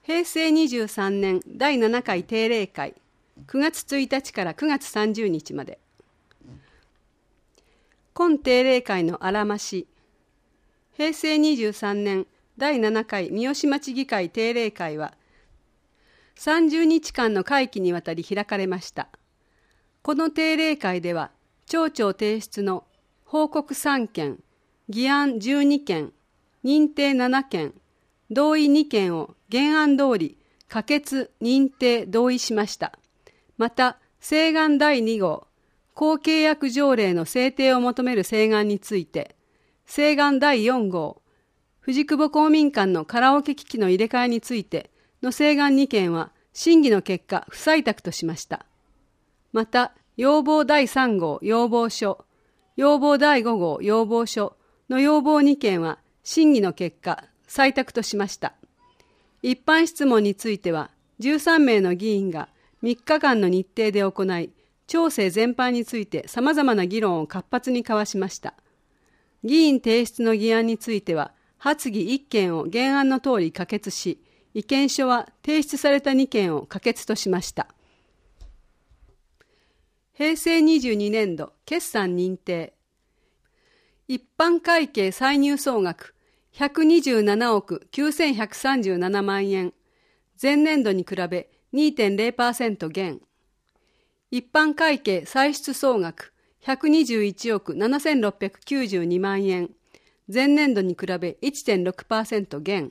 平成23年第7回定例会、9月1日から9月30日まで。今定例会のあらまし。平成23年第7回三好町議会定例会は、30日間の会期にわたり開かれました。この定例会では、町長提出の報告3件、議案12件、認定7件、同意2件を原案通り可決・認定・同意しました。また、請願第2号、公契約条例の制定を求める請願について、請願第4号、藤久保公民館のカラオケ機器の入れ替えについての請願2件は、審議の結果、不採択としました。また、要望第3号要望書、要望第5号要望書の要望2件は、審議の結果、採択としました。一般質問については、13名の議員が3日間の日程で行い、町政全般について様々な議論を活発に交わしました。議員提出の議案については、発議1件を原案の通り可決し、意見書は提出された2件を可決としました。平成22年度決算認定。一般会計歳入総額127億9137万円。前年度に比べ 2.0% 減。一般会計歳出総額121億7692万円。前年度に比べ 1.6% 減。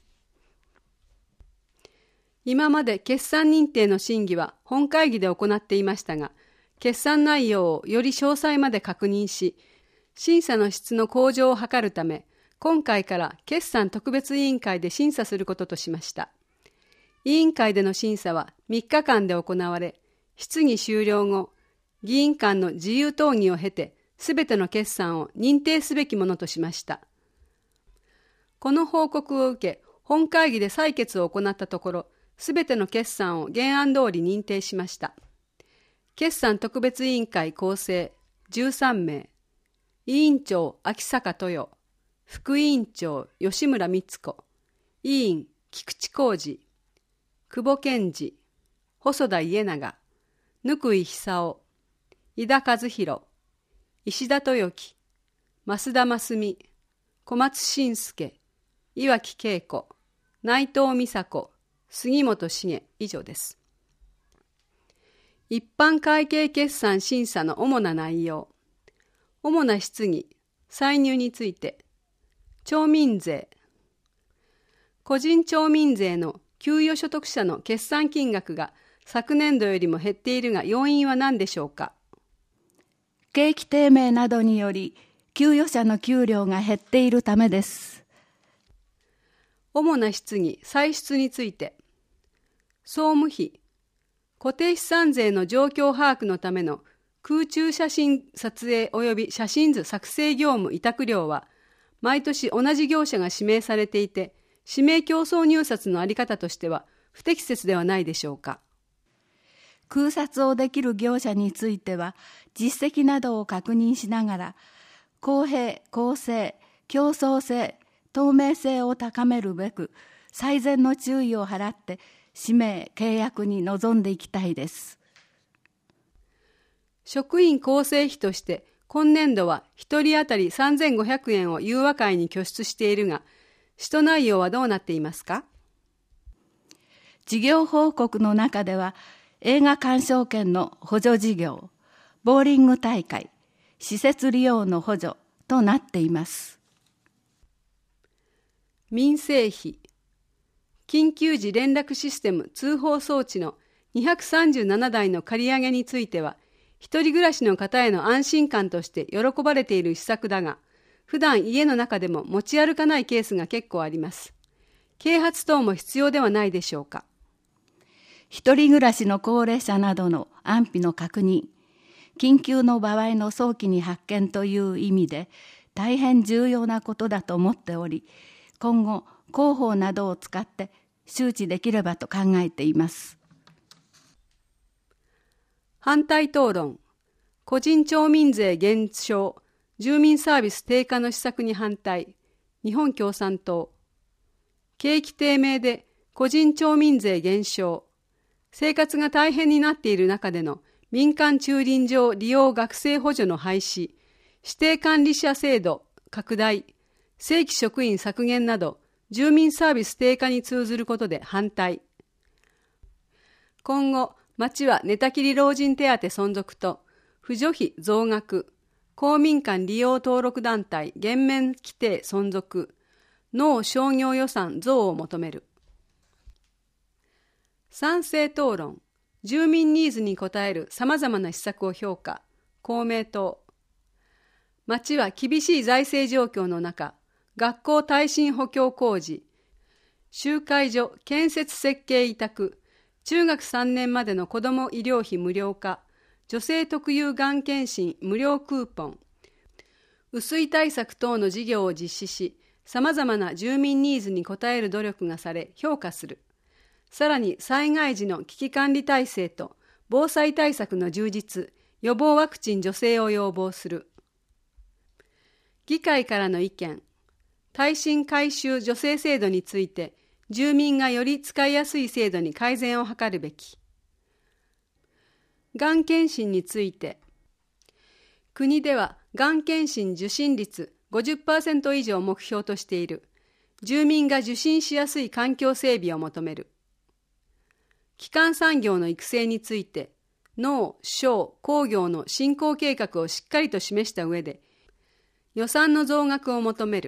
今まで決算認定の審議は本会議で行っていましたが、決算内容をより詳細まで確認し、審査の質の向上を図るため、今回から決算特別委員会で審査することとしました。委員会での審査は3日間で行われ、質疑終了後、議員間の自由討議を経て、すべての決算を認定すべきものとしました。この報告を受け、本会議で採決を行ったところ、すべての決算を原案通り認定しました。決算特別委員会構成13名、委員長秋坂豊、副委員長吉村光子、委員菊池浩二、久保健二、細田家長、貫井久夫、井田和弘、石田豊樹、増田真澄、小松伸介、岩城恵子、内藤美佐子、杉本茂、以上です。一般会計決算審査の主な内容。主な質疑、歳入について。町民税。個人町民税の給与所得者の決算金額が昨年度よりも減っているが要因は何でしょうか。 景気低迷などにより給与者の給料が減っているためです。 主な質疑、歳出について。総務費。固定資産税の状況把握のための空中写真撮影及び写真図作成業務委託料は、毎年同じ業者が指名されていて、指名競争入札のあり方としては不適切ではないでしょうか。 空撮をできる業者については、実績などを確認しながら、公平・公正、競争性、透明性を高めるべく、最善の注意を払って、指名・契約に臨んでいきたいです。 職員構成費として今年度は1人当たり3500円を友和会に拠出しているが、使途内容はどうなっていますか。 事業報告の中では、映画鑑賞券の補助事業、ボーリング大会、施設利用の補助となっています。 民生費。緊急時連絡システム通報装置の237台の借り上げについては、一人暮らしの方への安心感として喜ばれている施策だが、普段家の中でも持ち歩かないケースが結構あります。啓発等も必要ではないでしょうか。 一人暮らしの高齢者などの安否の確認、緊急の場合の早期に発見という意味で大変重要なことだと思っており、今後広報などを使って周知できればと考えています。 反対討論。個人町民税減少、住民サービス低下の施策に反対。日本共産党。景気低迷で個人町民税減少、生活が大変になっている中での民間駐輪場利用学生補助の廃止、指定管理者制度拡大、正規職員削減など、住民サービス低下に通ずることで反対。今後、町は寝たきり老人手当存続と、扶助費増額、公民館利用登録団体減免規定存続、農商業予算増を求める。賛成討論、住民ニーズに応えるさまざまな施策を評価、公明党。町は厳しい財政状況の中、学校耐震補強工事、集会所建設設計委託、中学3年までの子ども医療費無料化、女性特有がん検診無料クーポン、雨水対策等の事業を実施し、さまざまな住民ニーズに応える努力がされ評価する。さらに災害時の危機管理体制と防災対策の充実、予防ワクチン助成を要望する。議会からの意見、耐震改修助成制度について、住民がより使いやすい制度に改善を図るべき。がん検診について、国ではがん検診受診率 50% 以上を目標としている。住民が受診しやすい環境整備を求める。基幹産業の育成について、農、商、工業の振興計画をしっかりと示した上で、予算の増額を求める。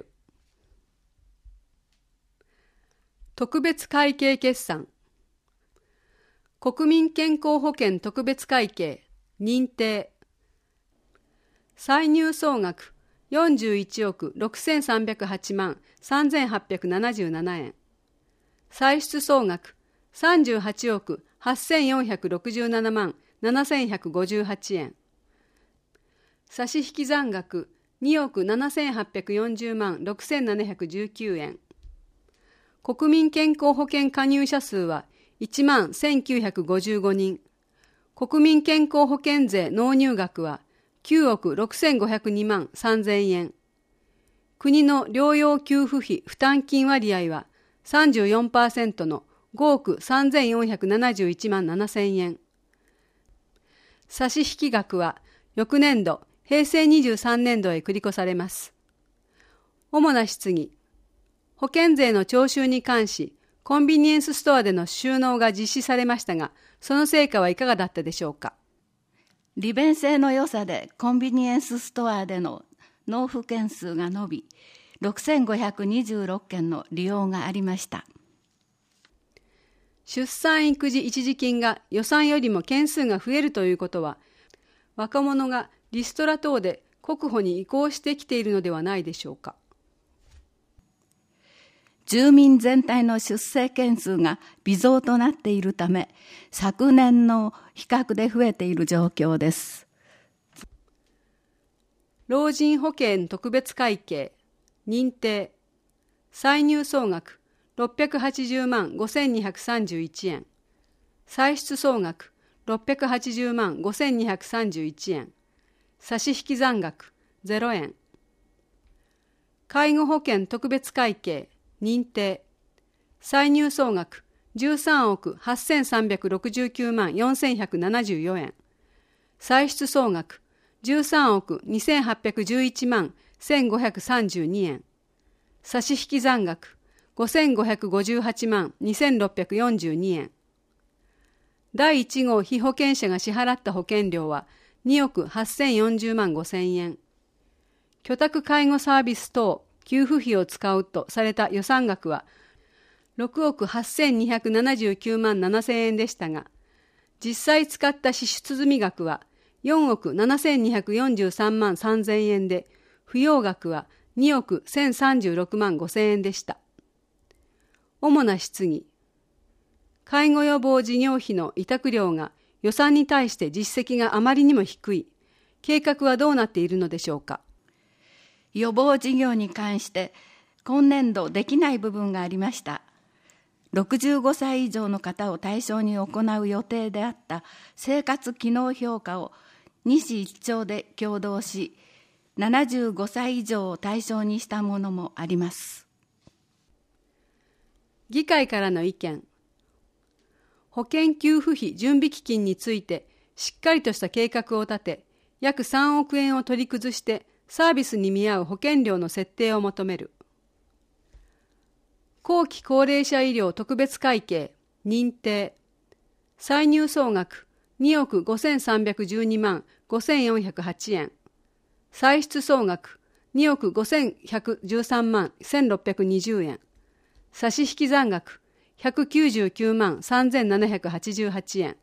特別会計決算。国民健康保険特別会計、認定。歳入総額41億6308万3877円。歳出総額38億8467万7158円。差引残額2億7840万6719円。国民健康保険加入者数は1万1955人。国民健康保険税納入額は9億6502万3000円。国の療養給付費負担金割合は 34% の5億3471万7000円。差引額は翌年度、平成23年度へ繰り越されます。主な質疑。保険税の徴収に関し、コンビニエンスストアでの収納が実施されましたが、その成果はいかがだったでしょうか。 利便性の良さでコンビニエンスストアでの納付件数が伸び、6526件の利用がありました。 出産育児一時金が予算よりも件数が増えるということは、若者がリストラ等で国保に移行してきているのではないでしょうか。 住民全体の出生件数が微増となっているため、昨年の比較で増えている状況です。 老人保険特別会計、認定、歳入総額680万5231円、歳出総額680万5231円、差引残額0円。介護保険特別会計、認定、歳入総額13億8369万4174円、歳出総額13億2811万1532円、差引残額5558万2642円。第1号被保険者が支払った保険料は2億8040万5000円。居宅介護サービス等給付費を使うとされた予算額は6億8279万7000円でしたが、実際使った支出済額は4億7243万3000円で、不要額は2億1036万5000円でした。主な質疑。介護予防事業費の委託料が予算に対して実績があまりにも低い。計画はどうなっているのでしょうか。 予防事業に関して今年度できない部分がありました。65歳以上の方を対象に行う予定であった生活機能評価を西一町で共同し、75歳以上を対象にしたものもあります。 議会からの意見。保険給付費準備基金についてしっかりとした計画を立て、約3億円を取り崩してサービスに見合う保険料の設定を求める。後期高齢者医療特別会計認定。歳入総額2億5312万5408円。歳出総額2億5113万1620円。差引残額199万3788円。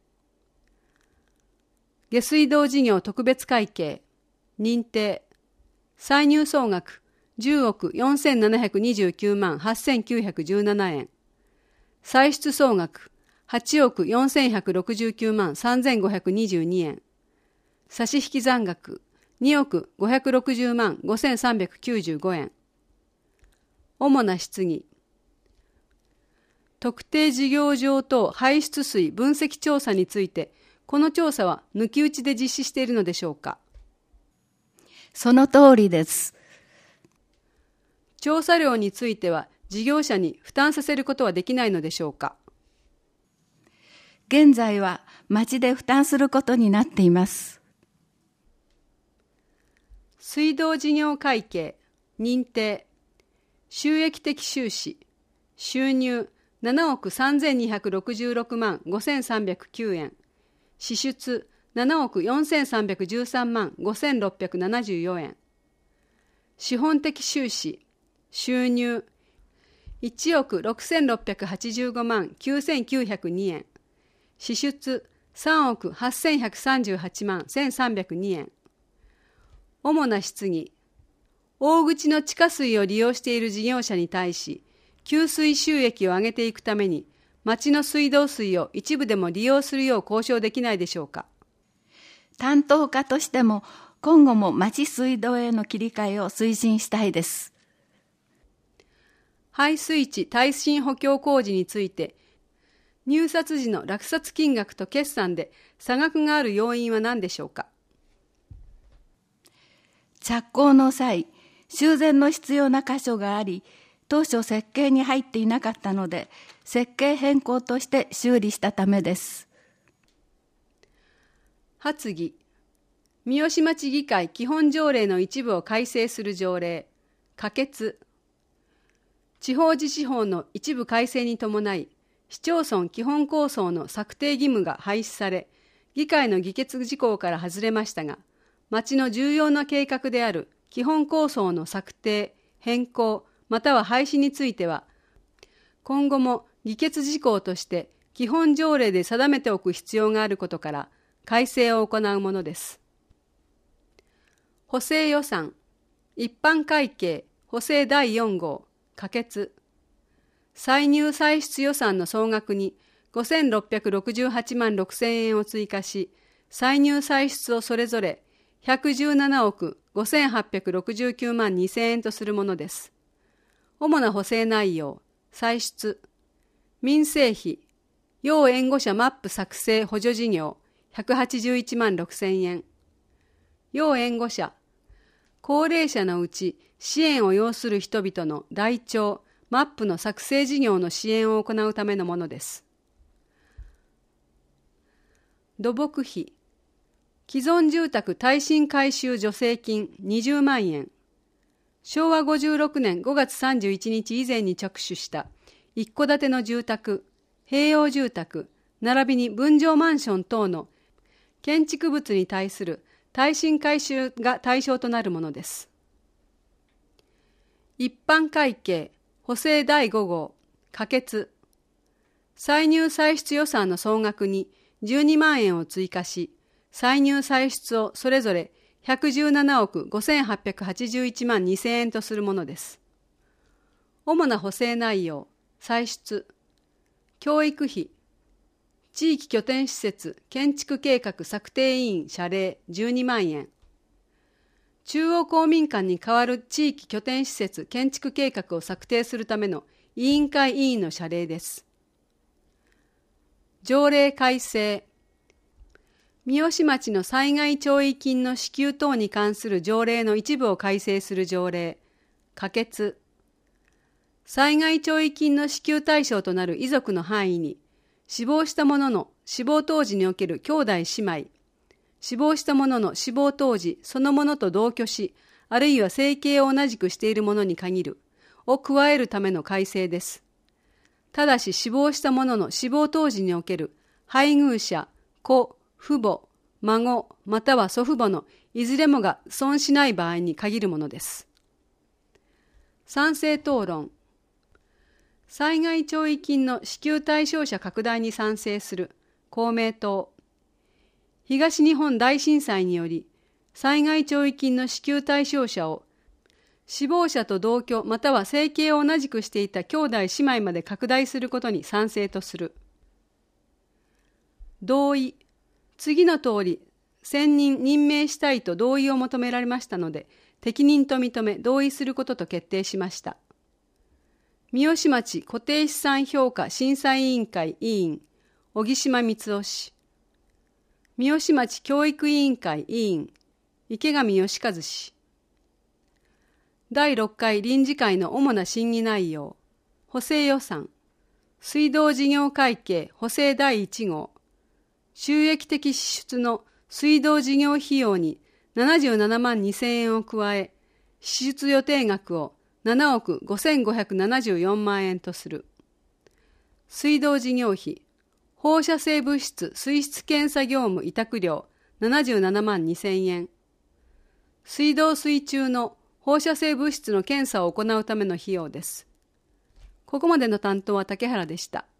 下水道事業特別会計認定。歳入総額10億4729万8917円。歳出総額8億4169万3522円。差引残額2億560万5395円。主な質疑。特定事業場等排出水分析調査について、この調査は抜き打ちで実施しているのでしょうか。 その通りです。 調査料については事業者に負担させることはできないのでしょうか。 現在は町で負担することになっています。 水道事業会計認定。収益的収支収入7億3266万5309円。支出7億4313万5674円。資本的収支収入1億6685万9902円。支出3億8138万1302円。主な質疑。大口の地下水を利用している事業者に対し、給水収益を上げていくために、町の水道水を一部でも利用するよう交渉できないでしょうか。 担当課としても、今後も町水道への切り替えを推進したいです。 排水池耐震補強工事について、入札時の落札金額と決算で差額がある要因は何でしょうか。 着工の際、修繕の必要な箇所があり、当初設計に入っていなかったので、設計変更として修理したためです。 発議。三好町議会基本条例の一部を改正する条例。可決。地方自治法の一部改正に伴い、市町村基本構想の策定義務が廃止され、議会の議決事項から外れましたが、町の重要な計画である基本構想の策定、変更、または廃止については、今後も議決事項として基本条例で定めておく必要があることから、改正を行うものです。補正予算、一般会計、補正第4号、可決。歳入歳出予算の総額に5668万6000円を追加し、歳入歳出をそれぞれ117億5869万2000円とするものです。主な補正内容、歳出、民生費、要援護者マップ作成補助事業181万6000円。要援護者、高齢者のうち支援を要する人々の台帳、マップの作成事業の支援を行うためのものです。土木費、既存住宅耐震改修助成金20万円。昭和56年5月31日以前に着手した一戸建ての住宅、併用住宅、並びに分譲マンション等の建築物に対する耐震改修が対象となるものです。一般会計、補正第5号、可決。歳入歳出予算の総額に12万円を追加し、歳入歳出をそれぞれ117億5881万2000円とするものです。主な補正内容、歳出、教育費、地域拠点施設建築計画策定委員謝礼12万円。中央公民館に代わる地域拠点施設建築計画を策定するための委員会委員の謝礼です。条例改正。三好町の災害弔慰金の支給等に関する条例の一部を改正する条例、可決。 災害弔慰金の支給対象となる遺族の範囲に、死亡した者の死亡当時における兄弟姉妹、死亡した者の死亡当時そのものと同居し、あるいは生計を同じくしている者に限る、を加えるための改正です。ただし死亡した者の死亡当時における配偶者、子、父母、孫、または祖父母のいずれもが損しない場合に限るものです。賛成討論。災害弔慰金の支給対象者拡大に賛成する公明党。東日本大震災により災害弔慰金の支給対象者を死亡者と同居または生計を同じくしていた兄弟姉妹まで拡大することに賛成とする。同意。次の通り選任任命したいと同意を求められましたので、適任と認め同意することと決定しました。三好町固定資産評価審査委員会委員小木島光雄氏、三好町教育委員会委員池上義和氏。第6回臨時会の主な審議内容、補正予算、水道事業会計補正第1号、収益的支出の水道事業費用に77万2000円を加え、支出予定額を7億5574万円とする。水道事業費、放射性物質水質検査業務委託料77万2000円。水道水中の放射性物質の検査を行うための費用です。ここまでの担当は竹原でした。